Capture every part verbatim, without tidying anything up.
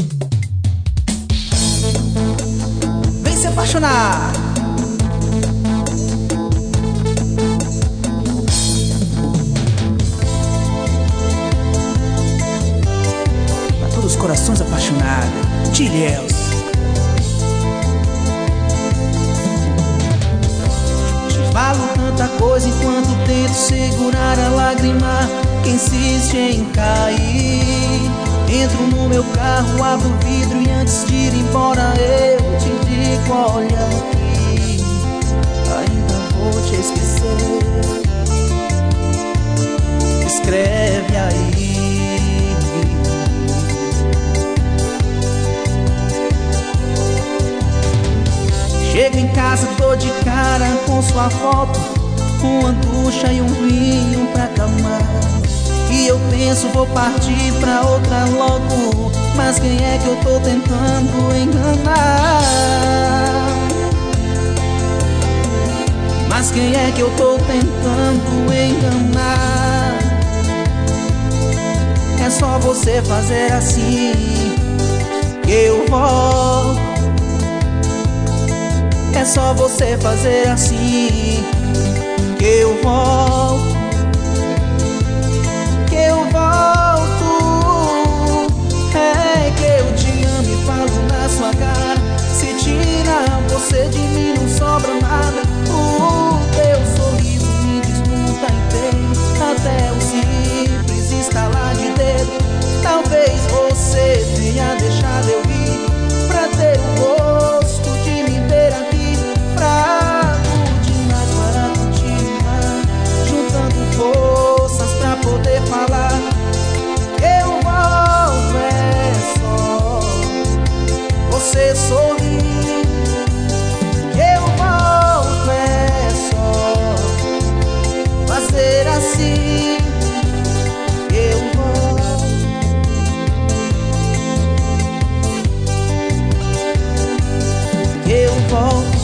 Vem se apaixonar. Pra todos os corações apaixonados, Tilhéus. Falo tanta coisa enquanto tento segurar a lágrima que insiste em cair. Entro no meu carro, abro o vidro e antes de ir embora eu te digo: olha aqui, ainda vou te esquecer. Escreve aí. Chego em casa, tô de cara com sua foto, uma ducha e um vinho pra acalmar. E eu penso, vou partir pra outra logo, mas quem é que eu tô tentando enganar? Mas quem é que eu tô tentando enganar? É só você fazer assim que eu volto. É só você fazer assim que eu volto, que eu volto. É que eu te amo e falo na sua cara. Se tira você de mim não sobra nada. O teu sorriso me desmonta inteiro, até o simples estalar de dedo. Talvez você tenha deixado eu ir pra ter o gosto de me ver aqui. Fraco demais para continuar, juntando forças pra poder falar. Eu volto, é só você sorrir. Eu volto, é só fazer assim. Eu volto. Eu volto.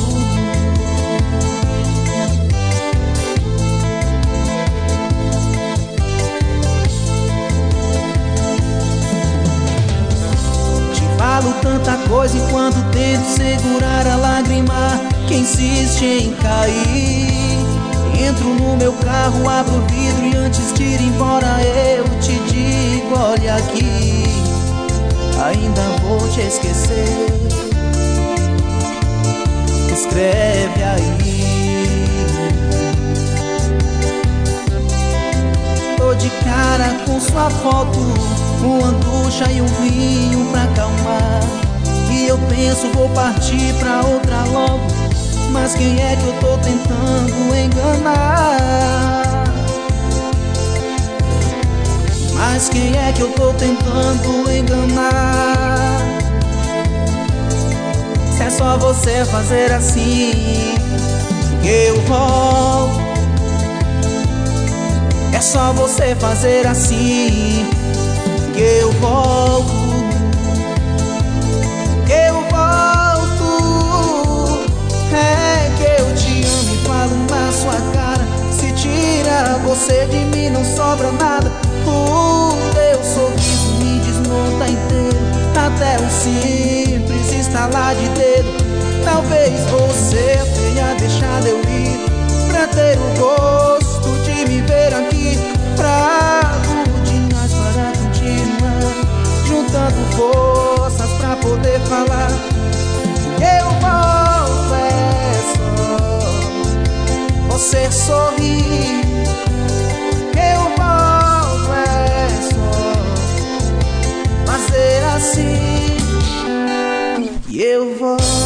Falo tanta coisa enquanto tento segurar a lágrima que insiste em cair. Entro no meu carro, abro o vidro e antes de ir embora eu te digo: olha aqui, ainda vou te esquecer. Escreve aí. Tô de cara com sua foto, uma ducha e um vinho pra acalmar. E eu penso, vou partir pra outra logo, mas quem é que eu tô tentando enganar? Mas quem é que eu tô tentando enganar? Se é só você fazer assim que eu volto. É só você fazer assim que eu volto, que eu volto. É que eu te amo e falo na sua cara. Se tira você de mim não sobra nada. O teu sorriso me desmonta inteiro, até um simples estalar de dedo. Talvez você tenha deixado eu ir pra ter o gosto de me ver aqui. Fraco demais para continuar, juntando forças pra poder falar. Eu volto, é só você sorrir. Eu volto, é só fazer assim. E eu volto.